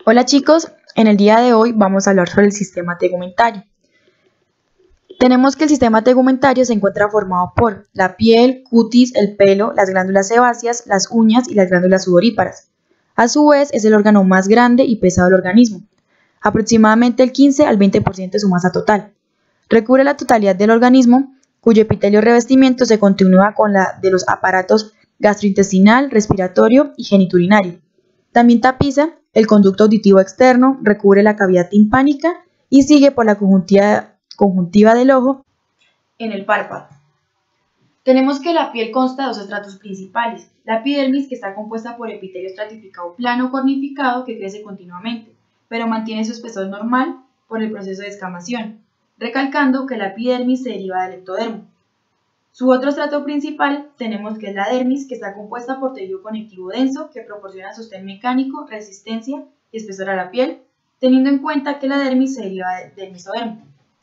Hola chicos, en el día de hoy vamos a hablar sobre el sistema tegumentario. Tenemos que el sistema tegumentario se encuentra formado por la piel, cutis, el pelo, las glándulas sebáceas, las uñas y las glándulas sudoríparas. A su vez es el órgano más grande y pesado del organismo, aproximadamente el 15 al 20% de su masa total. Recubre la totalidad del organismo, cuyo epitelio revestimiento se continúa con la de los aparatos gastrointestinal, respiratorio y geniturinario. También tapiza el conducto auditivo externo, recubre la cavidad timpánica y sigue por la conjuntiva del ojo en el párpado. Tenemos que la piel consta de dos estratos principales, la epidermis, que está compuesta por epitelio estratificado plano cornificado que crece continuamente, pero mantiene su espesor normal por el proceso de escamación, recalcando que la epidermis se deriva del ectodermo. Su otro estrato principal tenemos que es la dermis, que está compuesta por tejido conectivo denso que proporciona sostén mecánico, resistencia y espesor a la piel, teniendo en cuenta que la dermis se deriva del mesodermo.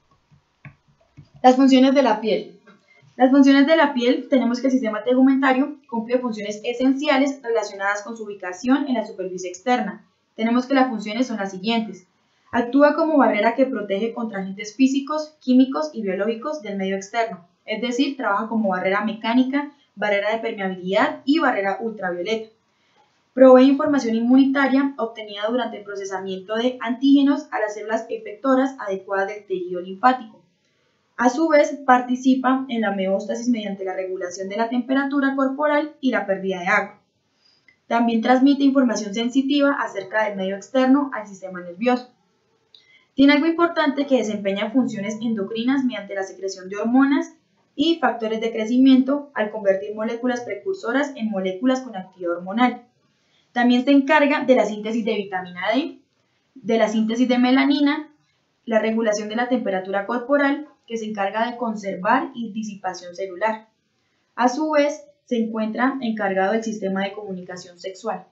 Las funciones de la piel. Las funciones de la piel tenemos que el sistema tegumentario cumple funciones esenciales relacionadas con su ubicación en la superficie externa. Tenemos que las funciones son las siguientes. Actúa como barrera que protege contra agentes físicos, químicos y biológicos del medio externo. Es decir, trabaja como barrera mecánica, barrera de permeabilidad y barrera ultravioleta. Provee información inmunitaria obtenida durante el procesamiento de antígenos a las células efectoras adecuadas del tejido linfático. A su vez, participa en la homeostasis mediante la regulación de la temperatura corporal y la pérdida de agua. También transmite información sensitiva acerca del medio externo al sistema nervioso. Tiene algo importante que desempeña funciones endocrinas mediante la secreción de hormonas y factores de crecimiento al convertir moléculas precursoras en moléculas con actividad hormonal. También se encarga de la síntesis de vitamina D, de la síntesis de melanina, la regulación de la temperatura corporal, que se encarga de conservar y disipación celular. A su vez, se encuentra encargado del sistema de comunicación sexual.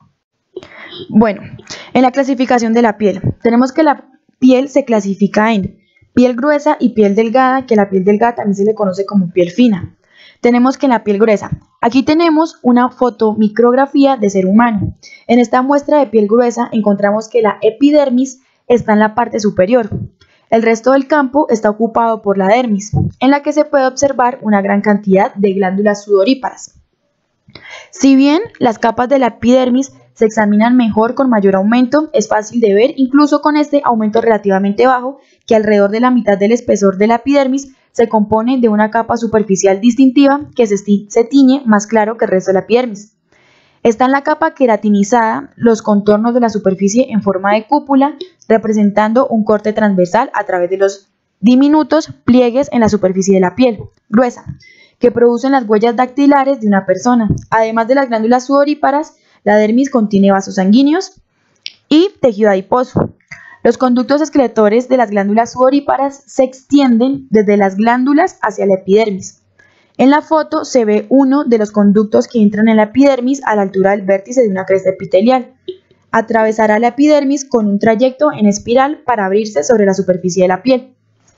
Bueno, en la clasificación de la piel, tenemos que la piel se clasifica en piel gruesa y piel delgada, que la piel delgada también se le conoce como piel fina. Tenemos que en la piel gruesa, aquí tenemos una fotomicrografía de ser humano. En esta muestra de piel gruesa encontramos que la epidermis está en la parte superior. El resto del campo está ocupado por la dermis, en la que se puede observar una gran cantidad de glándulas sudoríparas. Si bien las capas de la epidermis se examinan mejor con mayor aumento, es fácil de ver, incluso con este aumento relativamente bajo, que alrededor de la mitad del espesor de la epidermis se compone de una capa superficial distintiva que se tiñe más claro que el resto de la epidermis. Está en la capa queratinizada los contornos de la superficie en forma de cúpula, representando un corte transversal a través de los diminutos pliegues en la superficie de la piel gruesa, que producen las huellas dactilares de una persona. Además de las glándulas sudoríparas, la dermis contiene vasos sanguíneos y tejido adiposo. Los conductos excretores de las glándulas sudoríparas se extienden desde las glándulas hacia la epidermis. En la foto se ve uno de los conductos que entran en la epidermis a la altura del vértice de una cresta epitelial. Atravesará la epidermis con un trayecto en espiral para abrirse sobre la superficie de la piel.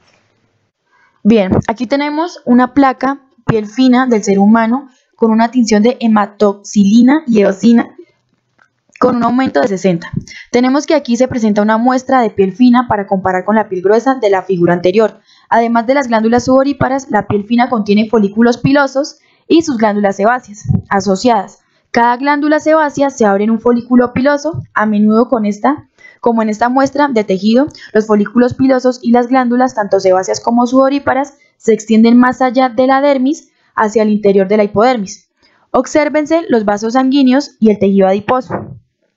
Bien, aquí tenemos una placa piel fina del ser humano con una tinción de hematoxilina y eosina con un aumento de 60. Tenemos que aquí se presenta una muestra de piel fina para comparar con la piel gruesa de la figura anterior. Además de las glándulas sudoríparas, la piel fina contiene folículos pilosos y sus glándulas sebáceas asociadas. Cada glándula sebácea se abre en un folículo piloso, a menudo como en esta muestra de tejido, los folículos pilosos y las glándulas, tanto sebáceas como sudoríparas, se extienden más allá de la dermis hacia el interior de la hipodermis. Obsérvense los vasos sanguíneos y el tejido adiposo.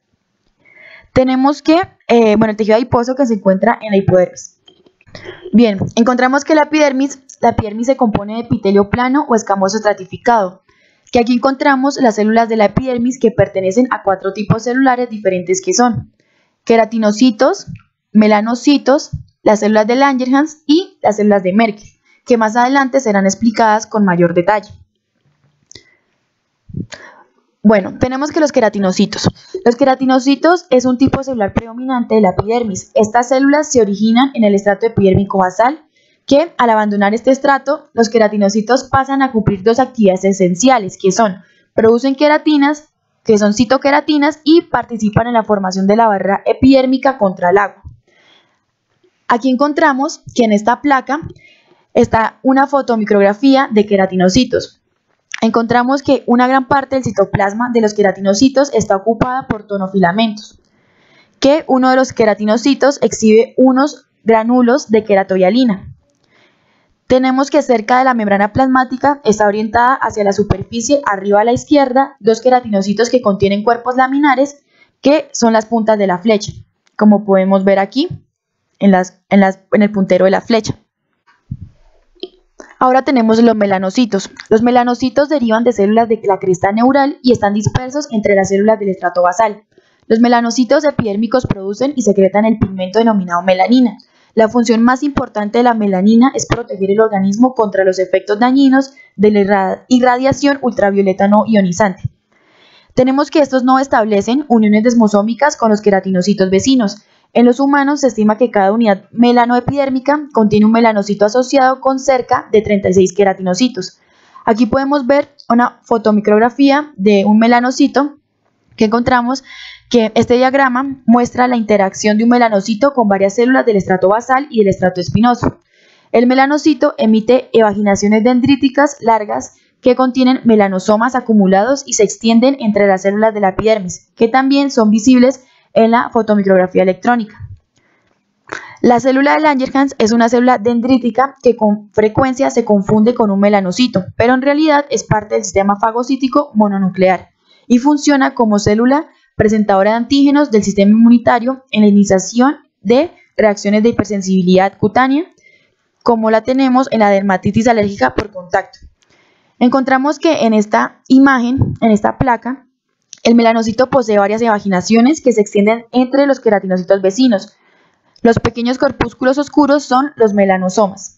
Tenemos que, el tejido adiposo que se encuentra en la hipodermis. Bien, encontramos que la epidermis se compone de epitelio plano o escamoso estratificado, que aquí encontramos las células de la epidermis que pertenecen a 4 tipos celulares diferentes que son queratinocitos, melanocitos, las células de Langerhans y las células de Merkel, que más adelante serán explicadas con mayor detalle. Bueno, tenemos que los queratinocitos. Los queratinocitos es un tipo celular predominante de la epidermis. Estas células se originan en el estrato epidérmico basal, que al abandonar este estrato, los queratinocitos pasan a cumplir 2 actividades esenciales, que son, producen queratinas que son citoqueratinas y participan en la formación de la barrera epidérmica contra el agua. Aquí encontramos que en esta placa está una fotomicrografía de queratinocitos. Encontramos que una gran parte del citoplasma de los queratinocitos está ocupada por tonofilamentos, que uno de los queratinocitos exhibe unos granulos de queratohialina. Tenemos que cerca de la membrana plasmática está orientada hacia la superficie arriba a la izquierda dos queratinocitos que contienen cuerpos laminares que son las puntas de la flecha, como podemos ver aquí en el puntero de la flecha. Ahora tenemos los melanocitos. Los melanocitos derivan de células de la cresta neural y están dispersos entre las células del estrato basal. Los melanocitos epidérmicos producen y secretan el pigmento denominado melanina. La función más importante de la melanina es proteger el organismo contra los efectos dañinos de la irradiación ultravioleta no ionizante. Tenemos que estos no establecen uniones desmosómicas con los queratinocitos vecinos. En los humanos se estima que cada unidad melanoepidérmica contiene un melanocito asociado con cerca de 36 queratinocitos. Aquí podemos ver una fotomicrografía de un melanocito que encontramos que este diagrama muestra la interacción de un melanocito con varias células del estrato basal y del estrato espinoso. El melanocito emite evaginaciones dendríticas largas que contienen melanosomas acumulados y se extienden entre las células de la epidermis, que también son visibles en la fotomicrografía electrónica. La célula de Langerhans es una célula dendrítica que con frecuencia se confunde con un melanocito, pero en realidad es parte del sistema fagocítico mononuclear y funciona como célula presentadora de antígenos del sistema inmunitario en la iniciación de reacciones de hipersensibilidad cutánea, como la tenemos en la dermatitis alérgica por contacto. Encontramos que en esta imagen, en esta placa, el melanocito posee varias evaginaciones que se extienden entre los queratinocitos vecinos. Los pequeños corpúsculos oscuros son los melanosomas.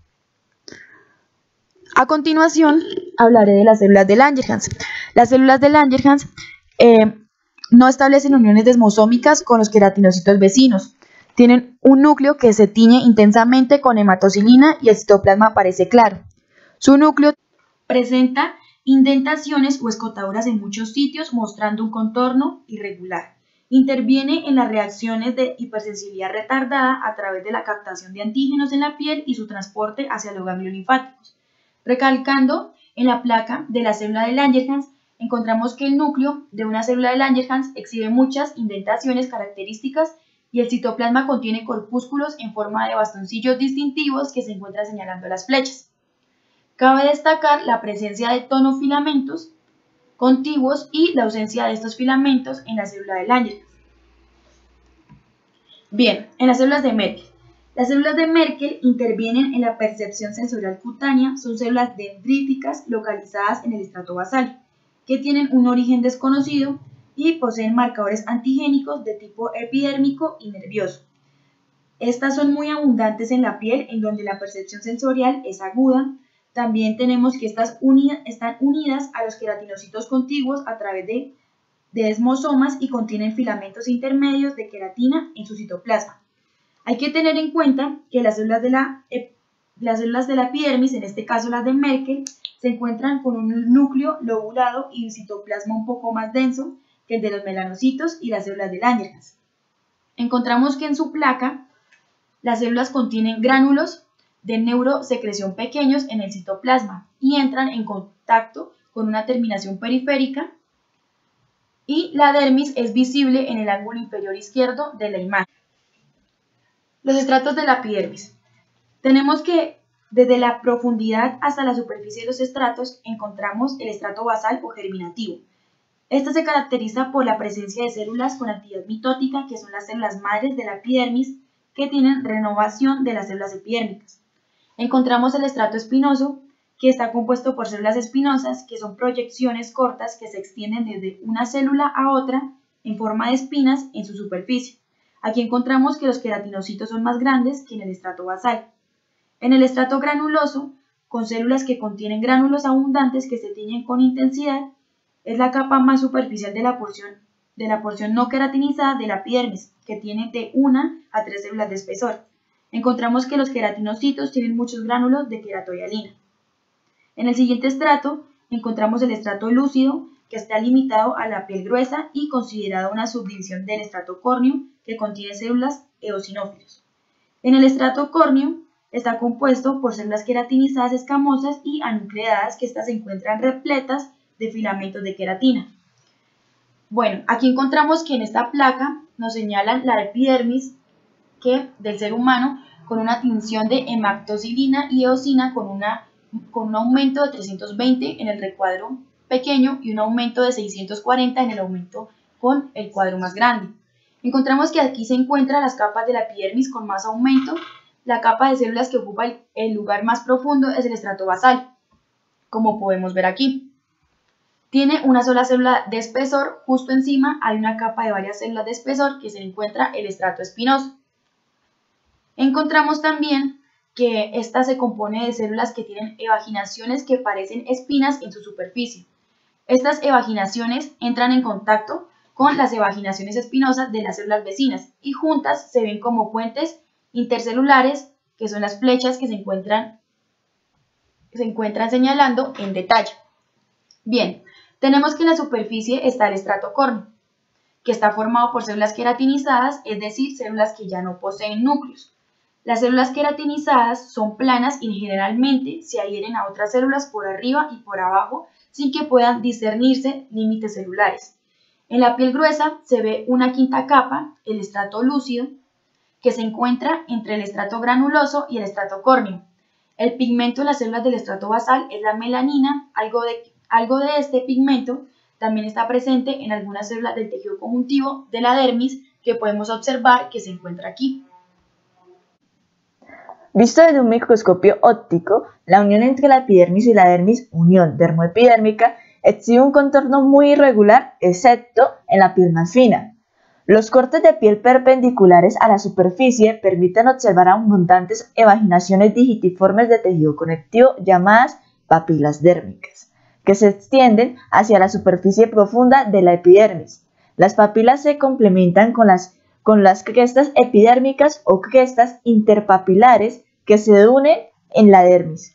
A continuación, hablaré de las células de Langerhans. Las células de Langerhans no establecen uniones desmosómicas con los queratinocitos vecinos. Tienen un núcleo que se tiñe intensamente con hematocilina y el citoplasma aparece claro. Su núcleo presenta indentaciones o escotaduras en muchos sitios mostrando un contorno irregular. Interviene en las reacciones de hipersensibilidad retardada a través de la captación de antígenos en la piel y su transporte hacia los ganglios linfáticos. Recalcando en la placa de la célula de Langerhans, encontramos que el núcleo de una célula de Langerhans exhibe muchas indentaciones características y el citoplasma contiene corpúsculos en forma de bastoncillos distintivos que se encuentran señalando las flechas. Cabe destacar la presencia de tonofilamentos contiguos y la ausencia de estos filamentos en la célula de Langerhans. Bien, en las células de Merkel. Las células de Merkel intervienen en la percepción sensorial cutánea, son células dendríticas localizadas en el estrato basal, que tienen un origen desconocido y poseen marcadores antigénicos de tipo epidérmico y nervioso. Estas son muy abundantes en la piel, en donde la percepción sensorial es aguda. También tenemos que están unidas a los queratinocitos contiguos a través de desmosomas y contienen filamentos intermedios de queratina en su citoplasma. Hay que tener en cuenta que las células de la epidermis, en este caso las de Merkel, se encuentran con un núcleo lobulado y un citoplasma un poco más denso que el de los melanocitos y las células de Langerhans. Encontramos que en su placa las células contienen gránulos de neurosecreción pequeños en el citoplasma y entran en contacto con una terminación periférica y la dermis es visible en el ángulo inferior izquierdo de la imagen. Los estratos de la epidermis. Tenemos que desde la profundidad hasta la superficie de los estratos encontramos el estrato basal o germinativo. Este se caracteriza por la presencia de células con actividad mitótica, que son las células madres de la epidermis, que tienen renovación de las células epidérmicas. Encontramos el estrato espinoso, que está compuesto por células espinosas, que son proyecciones cortas que se extienden desde una célula a otra en forma de espinas en su superficie. Aquí encontramos que los queratinocitos son más grandes que en el estrato basal. En el estrato granuloso, con células que contienen gránulos abundantes que se tiñen con intensidad, es la capa más superficial de la porción no queratinizada de la epidermis, que tiene de 1 a 3 células de espesor. Encontramos que los queratinocitos tienen muchos gránulos de queratohialina. En el siguiente estrato encontramos el estrato lúcido, que está limitado a la piel gruesa y considerado una subdivisión del estrato córneo que contiene células eosinófilos. En el estrato córneo está compuesto por células queratinizadas escamosas y anucleadas, que estas se encuentran repletas de filamentos de queratina. Bueno, aquí encontramos que en esta placa nos señalan la epidermis del ser humano con una tinción de hematoxilina y eosina con un aumento de 320 en el recuadro pequeño y un aumento de 640 en el aumento con el cuadro más grande. Encontramos que aquí se encuentran las capas de la epidermis con más aumento. La capa de células que ocupa el lugar más profundo es el estrato basal, como podemos ver aquí. Tiene una sola célula de espesor, justo encima hay una capa de varias células de espesor que se encuentra el estrato espinoso. Encontramos también que esta se compone de células que tienen evaginaciones que parecen espinas en su superficie. Estas evaginaciones entran en contacto con las evaginaciones espinosas de las células vecinas y juntas se ven como puentes intercelulares, que son las flechas que se encuentran señalando en detalle. Bien, tenemos que en la superficie está el estrato córneo, que está formado por células queratinizadas, es decir, células que ya no poseen núcleos. Las células queratinizadas son planas y generalmente se adhieren a otras células por arriba y por abajo sin que puedan discernirse límites celulares. En la piel gruesa se ve una quinta capa, el estrato lúcido, que se encuentra entre el estrato granuloso y el estrato córneo. El pigmento de las células del estrato basal es la melanina. Algo de este pigmento también está presente en algunas células del tejido conjuntivo de la dermis, que podemos observar que se encuentra aquí. Visto desde un microscopio óptico, la unión entre la epidermis y la dermis, unión dermoepidérmica, exhibe un contorno muy irregular, excepto en la piel más fina. Los cortes de piel perpendiculares a la superficie permiten observar abundantes evaginaciones digitiformes de tejido conectivo llamadas papilas dérmicas, que se extienden hacia la superficie profunda de la epidermis. Las papilas se complementan con las crestas epidérmicas o crestas interpapilares que se unen en la dermis.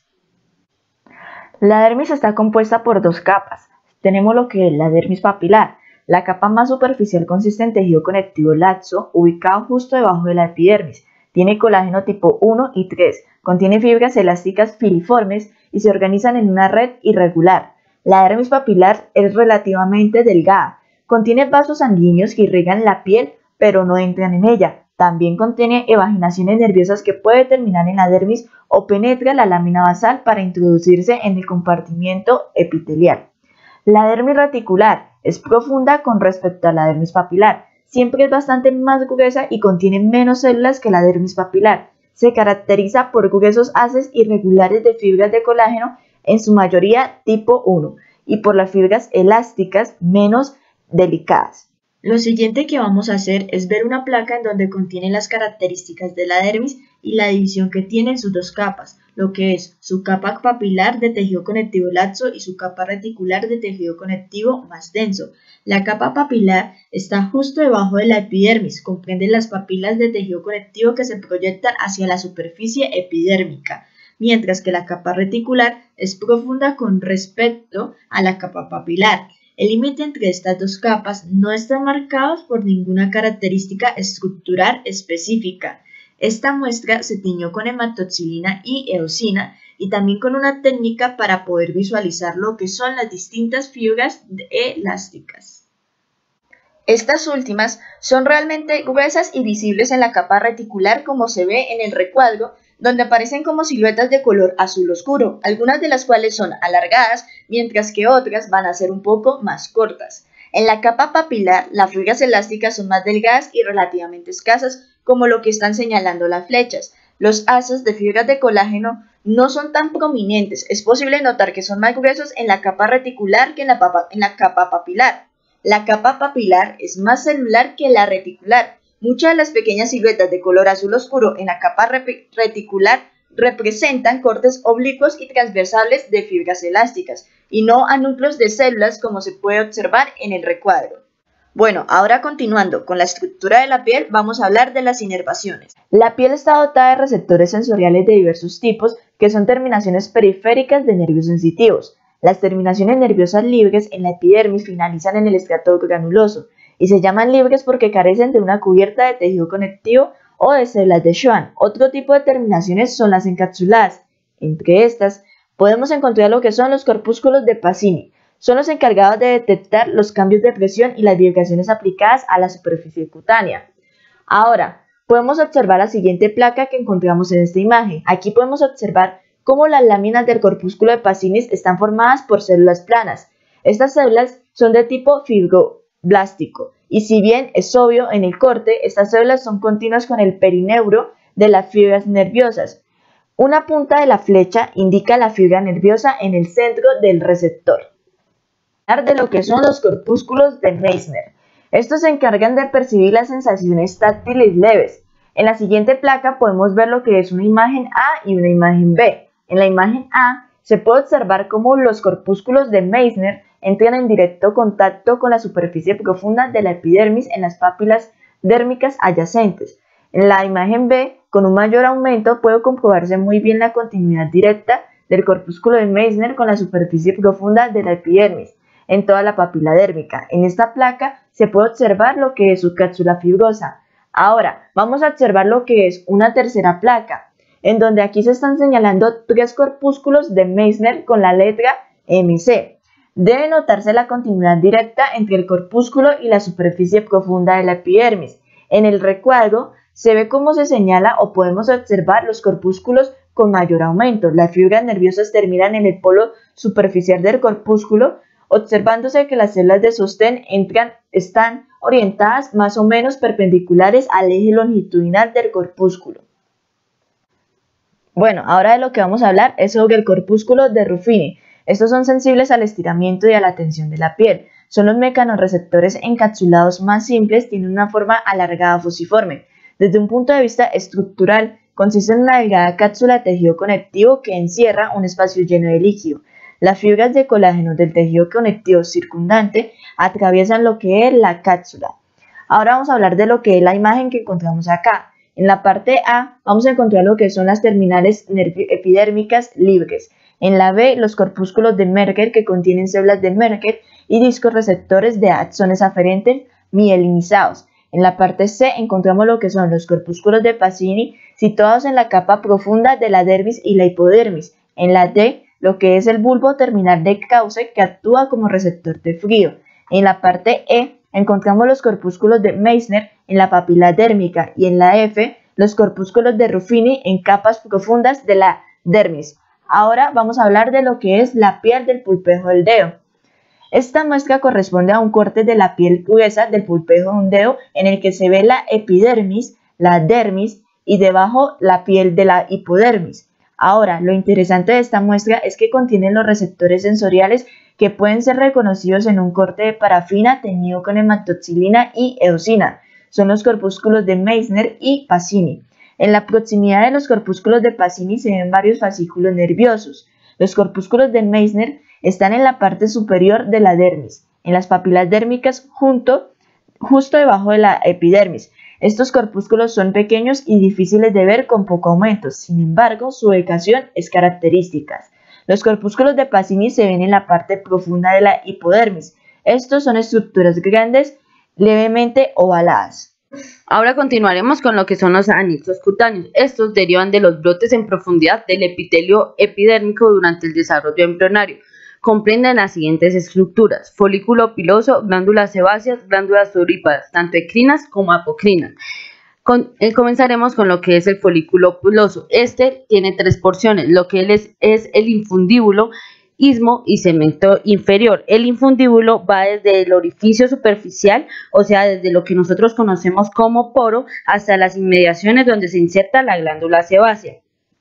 La dermis está compuesta por dos capas. Tenemos lo que es la dermis papilar. La capa más superficial consiste en tejido conectivo laxo, ubicado justo debajo de la epidermis. Tiene colágeno tipo 1 y 3. Contiene fibras elásticas filiformes y se organizan en una red irregular. La dermis papilar es relativamente delgada. Contiene vasos sanguíneos que irrigan la piel, pero no entran en ella. También contiene evaginaciones nerviosas que pueden terminar en la dermis o penetra la lámina basal para introducirse en el compartimiento epitelial. La dermis reticular es profunda con respecto a la dermis papilar. Siempre es bastante más gruesa y contiene menos células que la dermis papilar. Se caracteriza por gruesos haces irregulares de fibras de colágeno, en su mayoría tipo 1, y por las fibras elásticas menos delicadas. Lo siguiente que vamos a hacer es ver una placa en donde contiene las características de la dermis y la división que tiene en sus dos capas, lo que es su capa papilar de tejido conectivo laxo y su capa reticular de tejido conectivo más denso. La capa papilar está justo debajo de la epidermis, comprende las papilas de tejido conectivo que se proyectan hacia la superficie epidérmica, mientras que la capa reticular es profunda con respecto a la capa papilar. El límite entre estas dos capas no está marcado por ninguna característica estructural específica. Esta muestra se tiñó con hematoxilina y eosina y también con una técnica para poder visualizar lo que son las distintas fibras elásticas. Estas últimas son realmente gruesas y visibles en la capa reticular, como se ve en el recuadro, donde aparecen como siluetas de color azul oscuro, algunas de las cuales son alargadas, mientras que otras van a ser un poco más cortas. En la capa papilar, las fibras elásticas son más delgadas y relativamente escasas, como lo que están señalando las flechas. Los haces de fibras de colágeno no son tan prominentes. Es posible notar que son más gruesos en la capa reticular que en la capa papilar. La capa papilar es más celular que la reticular. Muchas de las pequeñas siluetas de color azul oscuro en la capa reticular representan cortes oblicuos y transversales de fibras elásticas y no a núcleos de células, como se puede observar en el recuadro. Bueno, ahora continuando con la estructura de la piel, vamos a hablar de las inervaciones. La piel está dotada de receptores sensoriales de diversos tipos, que son terminaciones periféricas de nervios sensitivos. Las terminaciones nerviosas libres en la epidermis finalizan en el estrato granuloso y se llaman libres porque carecen de una cubierta de tejido conectivo o de células de Schwann. Otro tipo de terminaciones son las encapsuladas. Entre estas, podemos encontrar lo que son los corpúsculos de Pacini. Son los encargados de detectar los cambios de presión y las vibraciones aplicadas a la superficie cutánea. Ahora, podemos observar la siguiente placa que encontramos en esta imagen. Aquí podemos observar cómo las láminas del corpúsculo de Pacini están formadas por células planas. Estas células son de tipo fibroblástico y si bien es obvio en el corte, estas células son continuas con el perineuro de las fibras nerviosas. Una punta de la flecha indica la fibra nerviosa en el centro del receptor. De lo que son los corpúsculos de Meissner. Estos se encargan de percibir las sensaciones táctiles leves. En la siguiente placa podemos ver lo que es una imagen A y una imagen B. En la imagen A se puede observar cómo los corpúsculos de Meissner entran en directo contacto con la superficie profunda de la epidermis en las papilas dérmicas adyacentes. En la imagen B, con un mayor aumento puede comprobarse muy bien la continuidad directa del corpúsculo de Meissner con la superficie profunda de la epidermis en toda la papila dérmica. En esta placa se puede observar lo que es su cápsula fibrosa. Ahora, vamos a observar lo que es una tercera placa, en donde aquí se están señalando 3 corpúsculos de Meissner con la letra MC. Debe notarse la continuidad directa entre el corpúsculo y la superficie profunda de la epidermis. En el recuadro se ve cómo se señala o podemos observar los corpúsculos con mayor aumento. Las fibras nerviosas terminan en el polo superficial del corpúsculo, observándose que las células de sostén están orientadas más o menos perpendiculares al eje longitudinal del corpúsculo. Bueno, ahora de lo que vamos a hablar es sobre el corpúsculo de Ruffini. Estos son sensibles al estiramiento y a la tensión de la piel. Son los mecanorreceptores encapsulados más simples, tienen una forma alargada fusiforme. Desde un punto de vista estructural, consiste en una delgada cápsula de tejido conectivo que encierra un espacio lleno de líquido. Las fibras de colágeno del tejido conectivo circundante atraviesan lo que es la cápsula. Ahora vamos a hablar de lo que es la imagen que encontramos acá. En la parte A vamos a encontrar lo que son las terminales epidérmicas libres. En la B, los corpúsculos de Merkel que contienen células de Merkel y discos receptores de axones aferentes mielinizados. En la parte C encontramos lo que son los corpúsculos de Pacini situados en la capa profunda de la dermis y la hipodermis. En la D, lo que es el bulbo terminal de cauce que actúa como receptor de frío. En la parte E encontramos los corpúsculos de Meissner en la papila dérmica y en la F los corpúsculos de Ruffini en capas profundas de la dermis. Ahora vamos a hablar de lo que es la piel del pulpejo del dedo. Esta muestra corresponde a un corte de la piel gruesa del pulpejo de un dedo en el que se ve la epidermis, la dermis y debajo la piel de la hipodermis. Ahora, lo interesante de esta muestra es que contiene los receptores sensoriales que pueden ser reconocidos en un corte de parafina teñido con hematoxilina y eosina. Son los corpúsculos de Meissner y Pacini. En la proximidad de los corpúsculos de Pacini se ven varios fascículos nerviosos. Los corpúsculos de Meissner están en la parte superior de la dermis, en las papilas dérmicas justo debajo de la epidermis. Estos corpúsculos son pequeños y difíciles de ver con poco aumento, sin embargo, su ubicación es característica. Los corpúsculos de Pacini se ven en la parte profunda de la hipodermis. Estos son estructuras grandes, levemente ovaladas. Ahora continuaremos con lo que son los anexos cutáneos. Estos derivan de los brotes en profundidad del epitelio epidérmico durante el desarrollo embrionario. Comprenden las siguientes estructuras: folículo piloso, glándulas sebáceas, glándulas sudoríparas, tanto ecrinas como apocrinas. Comenzaremos con lo que es el folículo piloso. Este tiene 3 porciones, lo que es el infundíbulo, istmo y segmento inferior. El infundíbulo va desde el orificio superficial, o sea, desde lo que nosotros conocemos como poro, hasta las inmediaciones donde se inserta la glándula sebácea.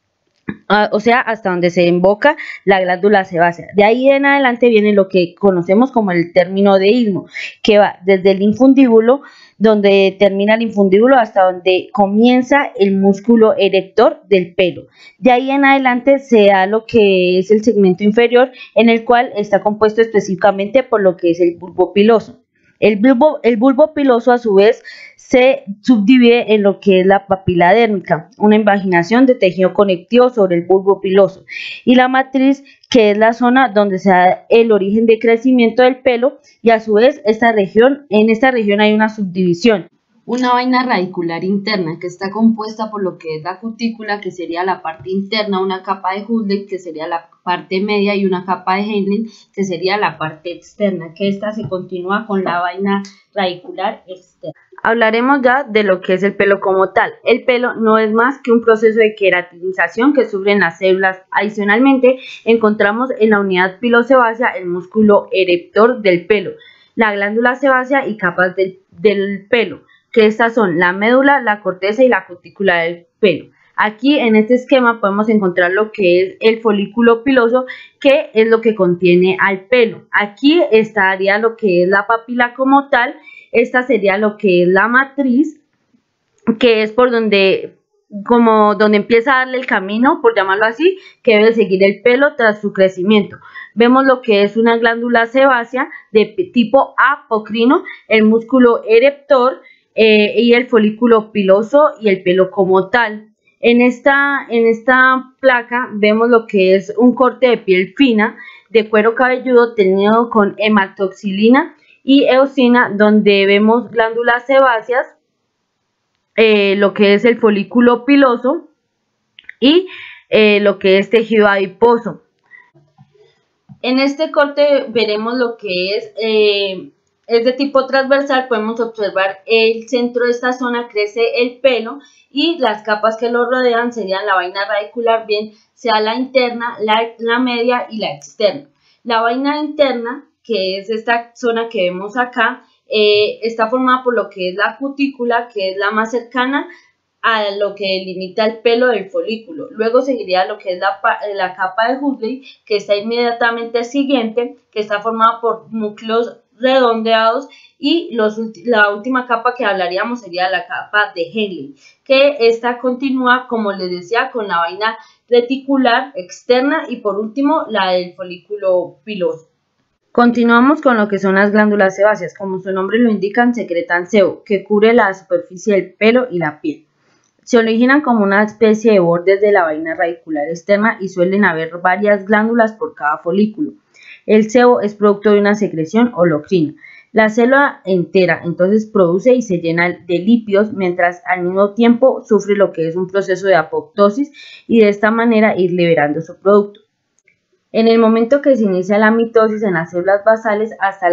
O sea, hasta donde se emboca la glándula sebácea. De ahí en adelante viene lo que conocemos como el término de istmo, que va desde el infundíbulo, donde termina el infundíbulo, hasta donde comienza el músculo erector del pelo. De ahí en adelante se da lo que es el segmento inferior, en el cual está compuesto específicamente por lo que es el bulbo piloso. El bulbo piloso a su vez se subdivide en lo que es la papila dérmica, una invaginación de tejido conectivo sobre el bulbo piloso, y la matriz, que es la zona donde se da el origen de crecimiento del pelo, y a su vez en esta región hay una subdivisión. Una vaina radicular interna que está compuesta por lo que es la cutícula, que sería la parte interna, una capa de Huxley, que sería la parte media, y una capa de Henle, que sería la parte externa, que esta se continúa con la vaina radicular externa. Hablaremos ya de lo que es el pelo como tal. El pelo no es más que un proceso de queratinización que sufren las células. Adicionalmente, encontramos en la unidad pilosebácea el músculo ereptor del pelo, la glándula sebácea y capas del pelo, que estas son la médula, la corteza y la cutícula del pelo. Aquí en este esquema podemos encontrar lo que es el folículo piloso, que es lo que contiene al pelo. Aquí estaría lo que es la papila como tal. Esta sería lo que es la matriz, que es por donde empieza a darle el camino, por llamarlo así, que debe seguir el pelo tras su crecimiento. Vemos lo que es una glándula sebácea de tipo apocrino, el músculo ereptor, y el folículo piloso y el pelo como tal. En esta placa vemos lo que es un corte de piel fina de cuero cabelludo teñido con hematoxilina y eosina, donde vemos glándulas sebáceas, lo que es el folículo piloso y lo que es tejido adiposo. En este corte veremos lo que es de tipo transversal. Podemos observar el centro de esta zona, crece el pelo, y las capas que lo rodean serían la vaina radicular, bien sea la interna, la media y la externa. La vaina interna, que es esta zona que vemos acá, está formada por lo que es la cutícula, que es la más cercana a lo que delimita el pelo del folículo. Luego seguiría lo que es la capa de Huxley, que está inmediatamente siguiente, que está formada por núcleos redondeados, y la última capa que hablaríamos sería la capa de Henle, que esta continúa, como les decía, con la vaina reticular externa, y por último la del folículo piloso. Continuamos con lo que son las glándulas sebáceas. Como su nombre lo indican, secretan sebo, que cubre la superficie del pelo y la piel. Se originan como una especie de bordes de la vaina radicular externa y suelen haber varias glándulas por cada folículo. El sebo es producto de una secreción holocrina. La célula entera entonces produce y se llena de lípidos, mientras al mismo tiempo sufre lo que es un proceso de apoptosis, y de esta manera ir liberando su producto. En el momento que se inicia la mitosis en las células basales hasta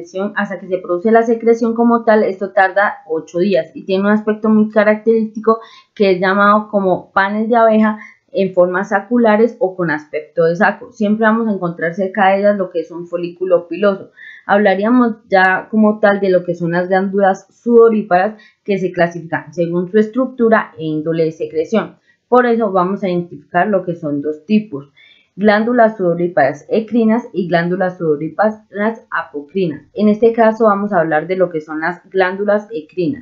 que se produce la secreción como tal, esto tarda 8 días y tiene un aspecto muy característico, que es llamado como panes de abeja, en formas saculares o con aspecto de saco. Siempre vamos a encontrar cerca de ellas lo que es un folículo piloso. Hablaríamos ya como tal de lo que son las glándulas sudoríparas, que se clasifican según su estructura e índole de secreción. Por eso vamos a identificar lo que son dos tipos: glándulas sudoríparas ecrinas y glándulas sudoríparas apocrinas. En este caso vamos a hablar de lo que son las glándulas ecrinas,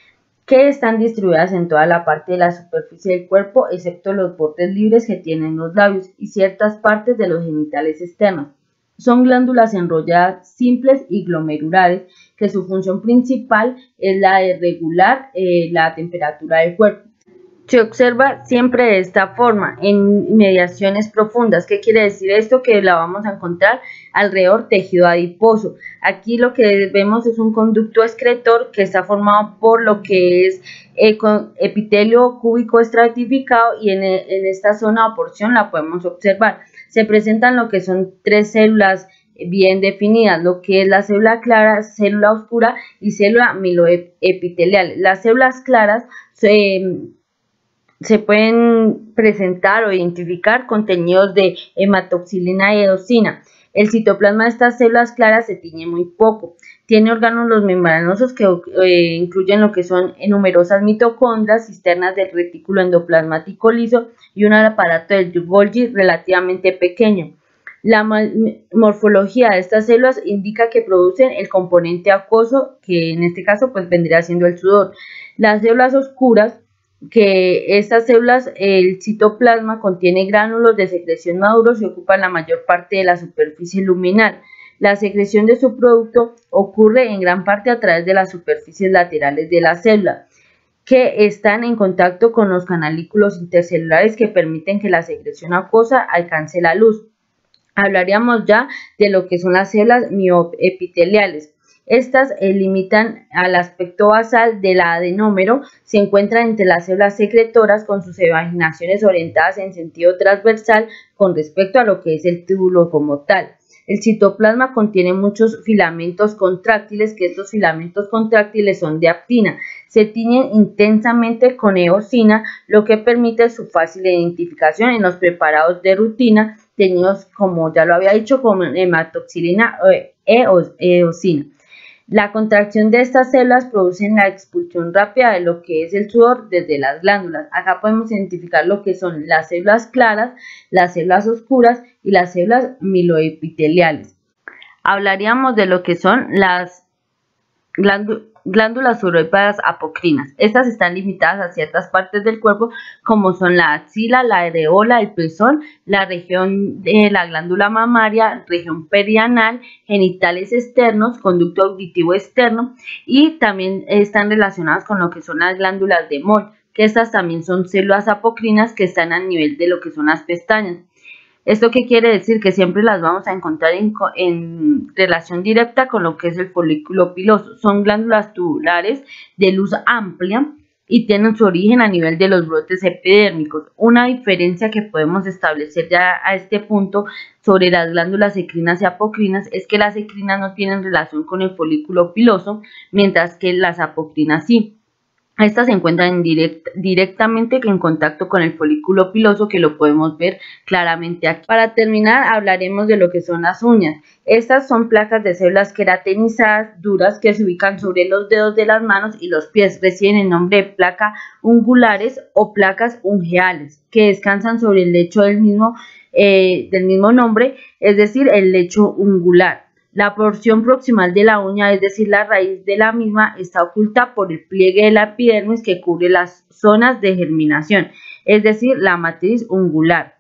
que están distribuidas en toda la parte de la superficie del cuerpo, excepto los bordes libres que tienen los labios y ciertas partes de los genitales externos. Son glándulas enrolladas, simples y glomerulares, que su función principal es la de regular la temperatura del cuerpo. Se observa siempre de esta forma, en inmediaciones profundas. ¿Qué quiere decir esto? Que la vamos a encontrar alrededor tejido adiposo. Aquí lo que vemos es un conducto excretor que está formado por lo que es epitelio cúbico estratificado, y en esta zona o porción la podemos observar. Se presentan lo que son 3 células bien definidas, lo que es la célula clara, célula oscura y célula miloepitelial. Las células claras se pueden presentar o identificar contenidos de hematoxilina y eosina. El citoplasma de estas células claras se tiñe muy poco. Tiene órganos membranosos que incluyen lo que son numerosas mitocondrias, cisternas del retículo endoplasmático liso y un aparato del Golgi relativamente pequeño. La morfología de estas células indica que producen el componente acuoso, que en este caso pues vendría siendo el sudor. Las células oscuras, que estas células, el citoplasma contiene gránulos de secreción maduros y ocupan la mayor parte de la superficie luminal. La secreción de su producto ocurre en gran parte a través de las superficies laterales de la célula, que están en contacto con los canalículos intercelulares que permiten que la secreción acuosa alcance la luz. Hablaríamos ya de lo que son las células mioepiteliales. Estas limitan al aspecto basal del adenómero, se encuentran entre las células secretoras con sus evaginaciones orientadas en sentido transversal con respecto a lo que es el túbulo como tal. El citoplasma contiene muchos filamentos contráctiles, que estos filamentos contráctiles son de actina. Se tiñen intensamente con eosina, lo que permite su fácil identificación en los preparados de rutina, teñidos, como ya lo había dicho, con hematoxilina eosina. La contracción de estas células produce la expulsión rápida de lo que es el sudor desde las glándulas. Acá podemos identificar lo que son las células claras, las células oscuras y las células mieloepiteliales. Hablaríamos de lo que son las glándulas uropadas apocrinas. Estas están limitadas a ciertas partes del cuerpo, como son la axila, la areola, el pezón, la región de la glándula mamaria, región perianal, genitales externos, conducto auditivo externo, y también están relacionadas con lo que son las glándulas de Moll, que estas también son células apocrinas que están a nivel de lo que son las pestañas. ¿Esto qué quiere decir? Que siempre las vamos a encontrar en relación directa con lo que es el folículo piloso. Son glándulas tubulares de luz amplia y tienen su origen a nivel de los brotes epidérmicos. Una diferencia que podemos establecer ya a este punto sobre las glándulas ecrinas y apocrinas es que las ecrinas no tienen relación con el folículo piloso, mientras que las apocrinas sí. Estas se encuentran directamente en contacto con el folículo piloso, que lo podemos ver claramente aquí. Para terminar, hablaremos de lo que son las uñas. Estas son placas de células queratinizadas duras que se ubican sobre los dedos de las manos y los pies. Reciben el nombre de placas ungulares o placas ungueales, que descansan sobre el lecho del mismo nombre, es decir, el lecho ungular. La porción proximal de la uña, es decir, la raíz de la misma, está oculta por el pliegue de la epidermis que cubre las zonas de germinación, es decir, la matriz ungular.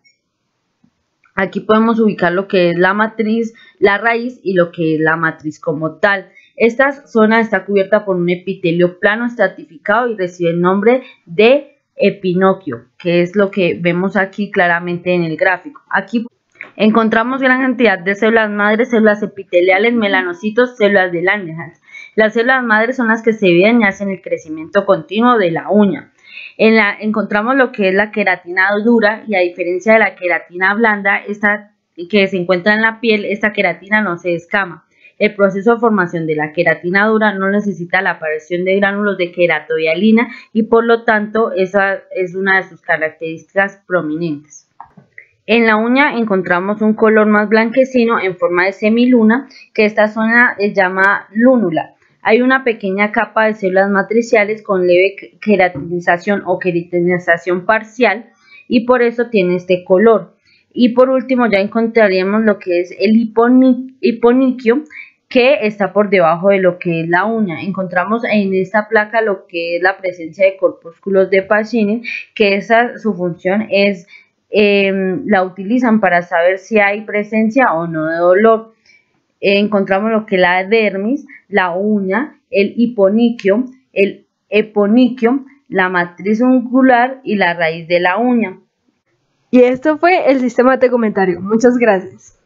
Aquí podemos ubicar lo que es la matriz, la raíz y lo que es la matriz como tal. Esta zona está cubierta por un epitelio plano estratificado y recibe el nombre de epinoquio, que es lo que vemos aquí claramente en el gráfico. Aquí encontramos gran cantidad de células madres, células epiteliales, melanocitos, células de Langerhans. Las células madres son las que se dividen y hacen el crecimiento continuo de la uña. Encontramos lo que es la queratina dura, y a diferencia de la queratina blanda, esta que se encuentra en la piel, esta queratina no se escama. El proceso de formación de la queratina dura no necesita la aparición de gránulos de queratohialina y por lo tanto esa es una de sus características prominentes. En la uña encontramos un color más blanquecino en forma de semiluna, que esta zona se llama lúnula. Hay una pequeña capa de células matriciales con leve queratinización o queratinización parcial y por eso tiene este color. Y por último ya encontraríamos lo que es el hiponiquio, que está por debajo de lo que es la uña. Encontramos en esta placa lo que es la presencia de corpúsculos de Pacini, que su función es la utilizan para saber si hay presencia o no de dolor. Encontramos lo que es la dermis, la uña, el hiponiquio, el eponiquio, la matriz ungular y la raíz de la uña. Y esto fue el sistema tegumentario. Muchas gracias.